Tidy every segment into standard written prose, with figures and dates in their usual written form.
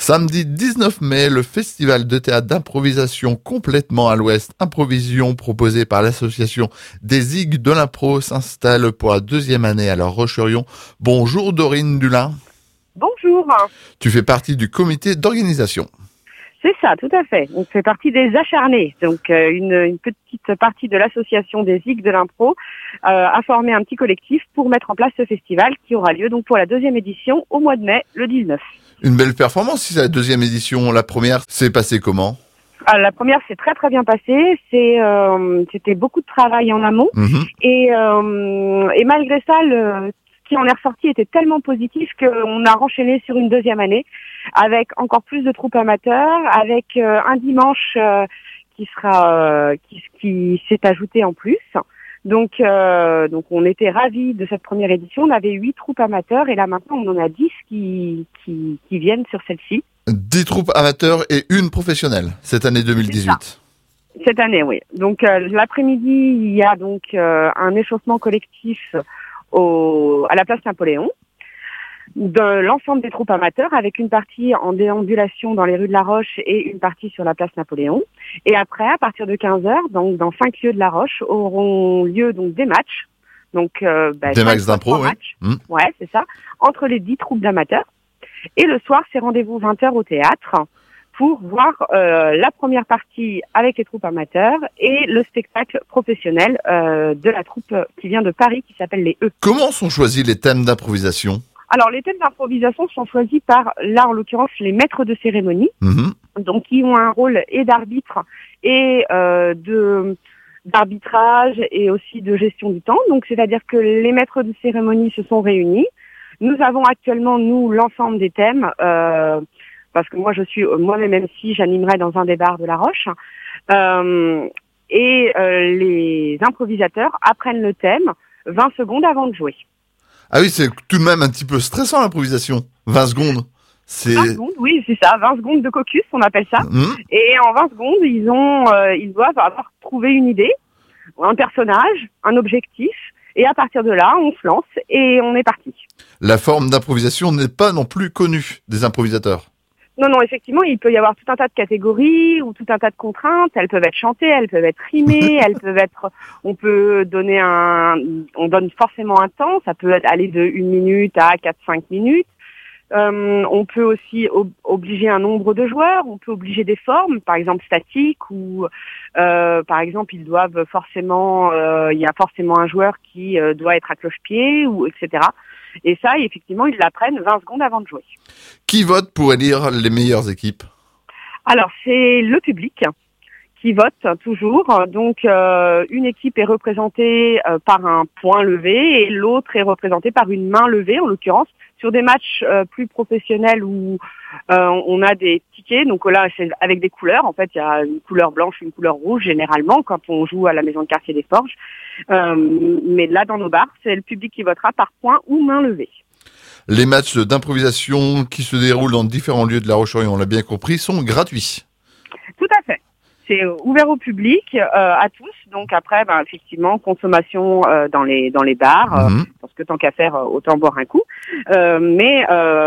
Samedi 19 mai, le festival de théâtre d'improvisation complètement à l'ouest, Improvision, proposé par l'association des Zigues de l'impro, s'installe pour la deuxième année à La Roche-sur-Yon. Bonjour Dorine Dulin. Bonjour. Tu fais partie du comité d'organisation. C'est ça, tout à fait. On fait partie des acharnés. Donc une petite partie de l'association des Zigues de l'impro a formé un petit collectif pour mettre en place ce festival qui aura lieu donc pour la deuxième édition au mois de mai, le 19. Une belle performance si c'est la deuxième édition. La première s'est passée comment ? La première s'est très très bien passée. C'était beaucoup de travail en amont et malgré ça, ce qui en est ressorti était tellement positif qu'on a renchaîné sur une deuxième année avec encore plus de troupes amateurs, avec un dimanche qui s'est ajouté en plus. Donc on était ravis de cette première édition. On avait 8 troupes amateurs et là maintenant on en a 10 qui viennent sur celle-ci. 10 troupes amateurs et une professionnelle cette année 2018. Cette année, oui. Donc l'après-midi, il y a donc un échauffement collectif à la place Napoléon de l'ensemble des troupes amateurs avec une partie en déambulation dans les rues de La Roche et une partie sur la place Napoléon. Et après, à partir de 15h, donc dans 5 lieux de La Roche, auront lieu donc des matchs. Donc des matchs d'impro, oui. Ouais, c'est ça. Entre les 10 troupes d'amateurs. Et le soir, c'est rendez-vous 20h au théâtre pour voir la première partie avec les troupes amateurs et le spectacle professionnel de la troupe qui vient de Paris qui s'appelle les E. Comment sont choisis les thèmes d'improvisation ? Alors, les thèmes d'improvisation sont choisis par, là, en l'occurrence, les maîtres de cérémonie, donc qui ont un rôle et d'arbitre et d'arbitrage et aussi de gestion du temps. Donc, c'est-à-dire que les maîtres de cérémonie se sont réunis. Nous avons actuellement, nous, l'ensemble des thèmes, parce que moi, je suis moi-même MC, j'animerai dans un des bars de La Roche. Les improvisateurs apprennent le thème 20 secondes avant de jouer. Ah oui, c'est tout de même un petit peu stressant l'improvisation. 20 secondes. 20 secondes, oui, c'est ça. 20 secondes de caucus, on appelle ça. Et en 20 secondes, ils doivent avoir trouvé une idée, un personnage, un objectif. Et à partir de là, on se lance et on est parti. La forme d'improvisation n'est pas non plus connue des improvisateurs. Non, effectivement, il peut y avoir tout un tas de catégories ou tout un tas de contraintes. Elles peuvent être chantées, elles peuvent être rimées, on donne forcément un temps. Ça peut aller de 1 minute à 4-5 minutes. On peut aussi obliger un nombre de joueurs. On peut obliger des formes, par exemple statiques ou, par exemple, il y a forcément un joueur qui doit être à cloche-pied ou etc. Et ça, effectivement, ils l'apprennent 20 secondes avant de jouer. Qui vote pour élire les meilleures équipes ? Alors, c'est le public qui vote toujours. Donc, une équipe est représentée par un point levé et l'autre est représentée par une main levée, en l'occurrence. Sur des matchs plus professionnels où on a des tickets, donc là, c'est avec des couleurs. En fait, il y a une couleur blanche, une couleur rouge, généralement, quand on joue à la maison de quartier des Forges. Mais là, dans nos bars, c'est le public qui votera par point ou main levée. Les matchs d'improvisation qui se déroulent dans différents lieux de La Roche-sur-Yon, on l'a bien compris, sont gratuits. Tout à fait. C'est ouvert au public, à tous. Donc après, effectivement, consommation dans les bars, parce que tant qu'à faire, autant boire un coup. Mais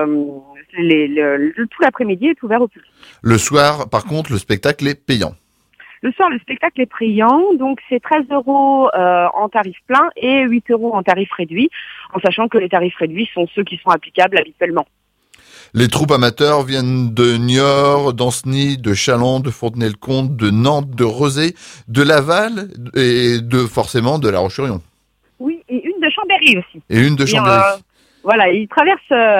tout l'après-midi est ouvert au public. Le soir, par contre, le spectacle est payant. Le soir, le spectacle est payant, donc c'est 13 € en tarif plein et 8 € en tarif réduit, en sachant que les tarifs réduits sont ceux qui sont applicables habituellement. Les troupes amateurs viennent de Niort, d'Ancenis, de Châlons, de Fontenay-le-Comte, de Nantes, de Rezé, de Laval et forcément de La Roche-sur-Yon. Oui, et une de Chambéry aussi. Et une de Chambéry. Voilà, il traverse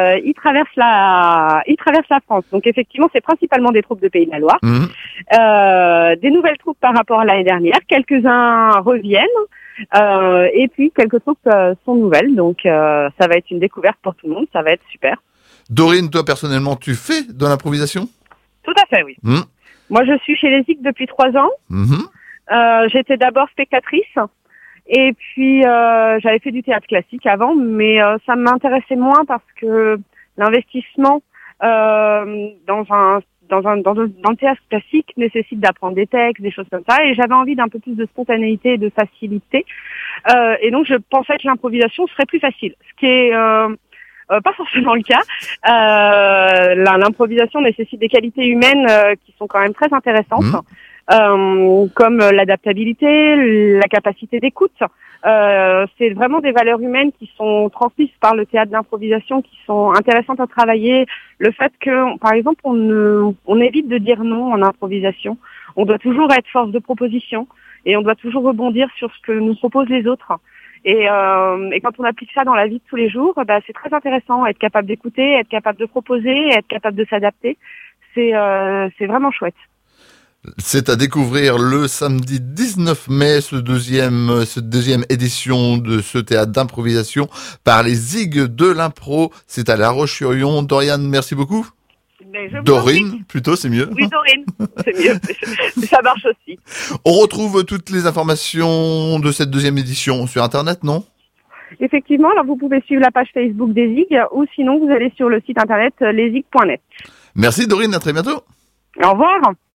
la France. Donc effectivement, c'est principalement des troupes de Pays de la Loire. Des nouvelles troupes par rapport à l'année dernière. Quelques-uns reviennent. Et puis quelques troupes sont nouvelles. Donc ça va être une découverte pour tout le monde. Ça va être super. Dorine, toi personnellement, tu fais de l'improvisation ? Tout à fait, oui. Moi, je suis chez les Zigues depuis 3 ans. J'étais d'abord spectatrice. Et puis, j'avais fait du théâtre classique avant, mais ça m'intéressait moins parce que l'investissement dans le théâtre classique nécessite d'apprendre des textes, des choses comme ça. Et j'avais envie d'un peu plus de spontanéité et de facilité. Et donc, je pensais que l'improvisation serait plus facile. Ce qui est pas forcément le cas. L'improvisation nécessite des qualités humaines qui sont quand même très intéressantes, comme l'adaptabilité, la capacité d'écoute. C'est vraiment des valeurs humaines qui sont transmises par le théâtre d'improvisation, qui sont intéressantes à travailler. Le fait que, par exemple, on évite de dire non en improvisation. On doit toujours être force de proposition et on doit toujours rebondir sur ce que nous proposent les autres. Et quand on applique ça dans la vie de tous les jours, c'est très intéressant, être capable d'écouter, être capable de proposer, être capable de s'adapter. C'est vraiment chouette. C'est à découvrir le samedi 19 mai, cette deuxième édition de ce théâtre d'improvisation par les Zigues de l'impro. C'est à La Roche-sur-Yon. Dorian, merci beaucoup. Dorine, plutôt, c'est mieux. Oui, Dorine, c'est mieux. Ça marche aussi. On retrouve toutes les informations de cette deuxième édition sur Internet, non? Effectivement, alors vous pouvez suivre la page Facebook des Zigues ou sinon vous allez sur le site internet leszigues.net. Merci Dorine, à très bientôt. Au revoir.